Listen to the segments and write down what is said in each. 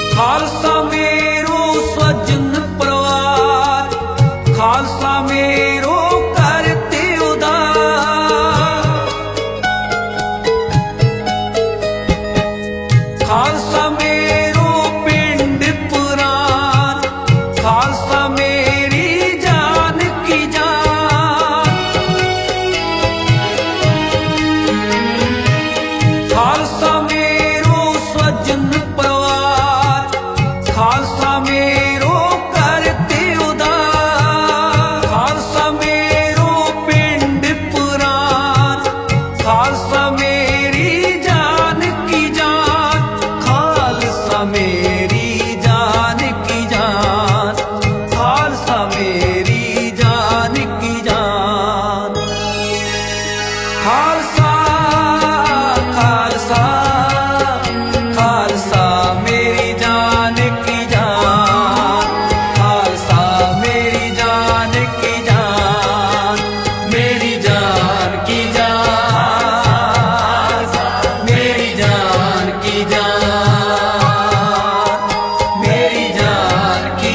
खालसा मेरो स्वजन परिवार, खालसा मेरो करते उदार। खालसा मेरो पिंड पुराण, खालसा मेरी जान की जान। खालसा मेरो स्वजन परिवार, खालसा मेरो करते उदार। खालसा मेरो पिंड पुराण, खालसा मेरी जान की जान। खालसा मेरी जान की जान, खालसा मेरी जान की जान। खालसा खालसा खालसा मेरी जान की जान, खालसा मेरी जान की जान। मेरी जान की जान, मेरी जान की जान। मेरी जान की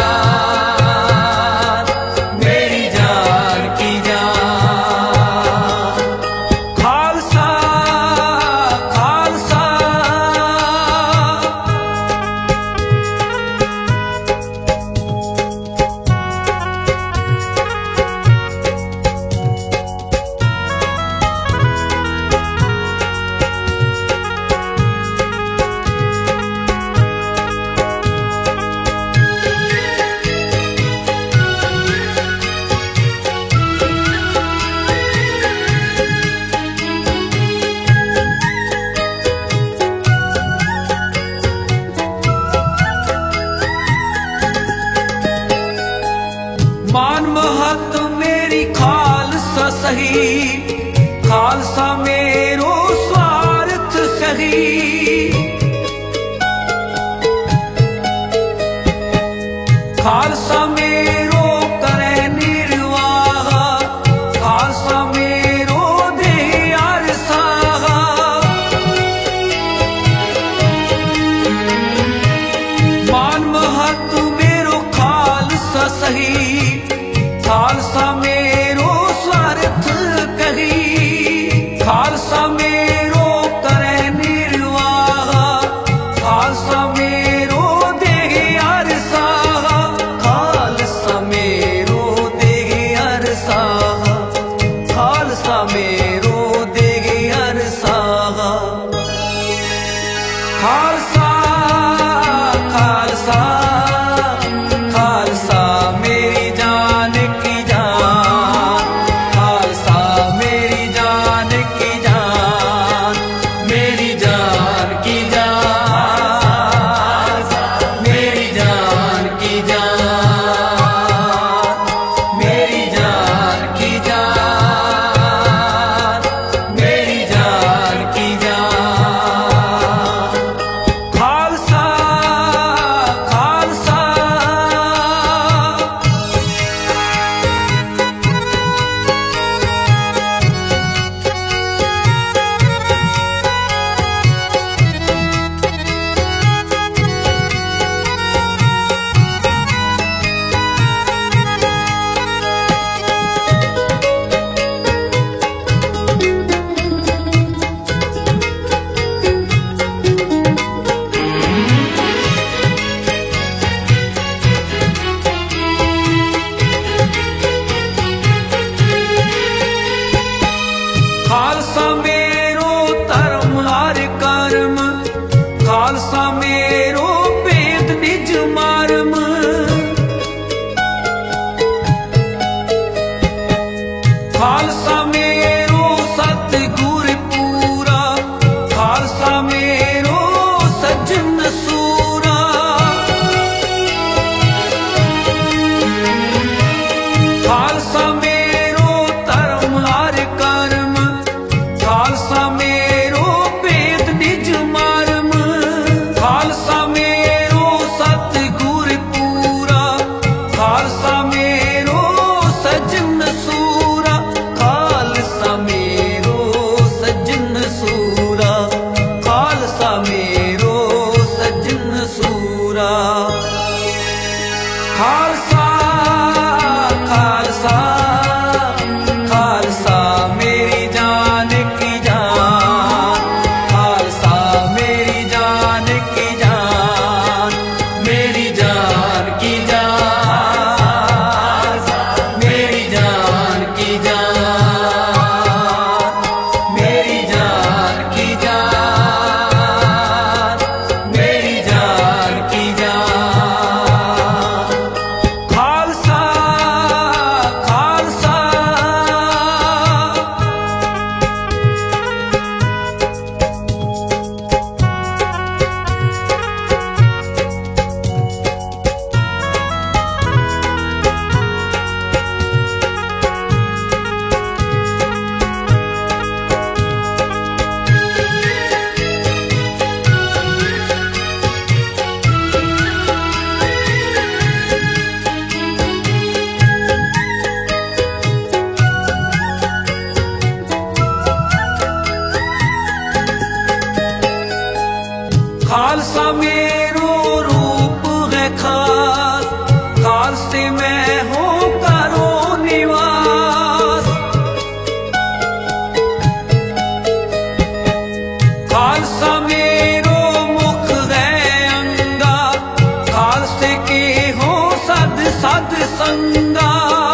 जान, मेरी जान की जान। खालसा खालसा मान महत मेरी खालसा सही, खालसा मेरो स्वार्थ सही। खालसा मेरो करे निर्वाह, खालसा मेरो दे अरसाह। मान महत मेरो खालसा सही, खालसा मेरो स्वार्थ कही। खालसा मेरो करे निर्वाह, खालसा मेरो दे अरसाह। खालसा मेरो दे अरसाह, खालसा मेरो दे अरसाह। खालसा खालसा खालसा मेरी जान की जान, खालसा मेरी जान की जान। मेरी जान की जान, सूरा। खालसा खालसा खालसा मेरी जान की जान, खालसा मेरी जान की जान, मेरी जान की जान, मेरी जान की जान, मेरी जान की जान, मेरी जान की जान। खालसा खालसा खालसा मेरो रूप है खास, खालसे मैं हूँ करो निवास। खालसा मेरो मुख है अंगा, खालसे के हो सद सद संगा।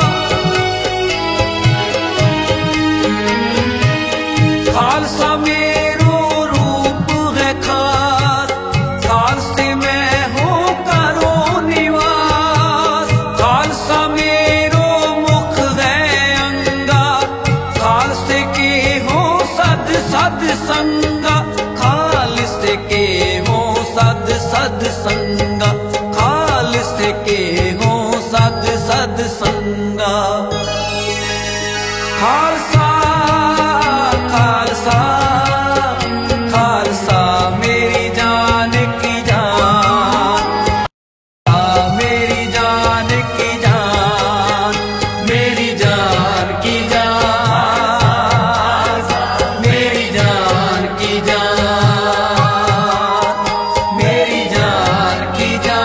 खालसा मेरो रूप है खास, खालसे मैं हूँ करो निवास। खालसा मेरो मुख है अंगा, खालसे के हो सद सद संगा। खालसे के हो सद सद संगा, खालसे के हो सद सद संगा। खालसा खालसा खालसा मेरी जान की जान, मेरी जान की जान, मेरी जान की जान, मेरी जान की जान, मेरी जान की जान।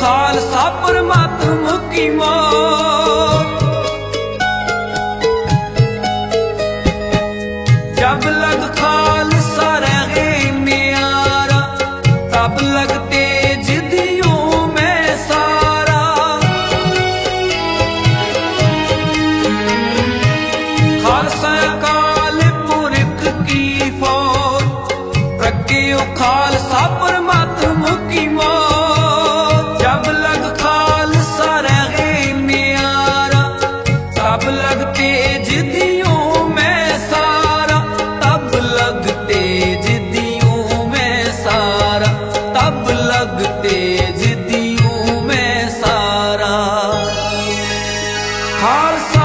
खालसा परमात्मा की मौत। जब लग खालसा रहे न्यारा, तब लग तेज दियों में सारा। खालसा अकाल पुरख की फौज, प्रज्ञो खालसा परमात्मा की मौत। जब लग खालसा रहे न्यारा, तब लग तेज दियों में सारा। तब लग तेज दियों में सारा, तब लग तेज दियों में सारा। खालसा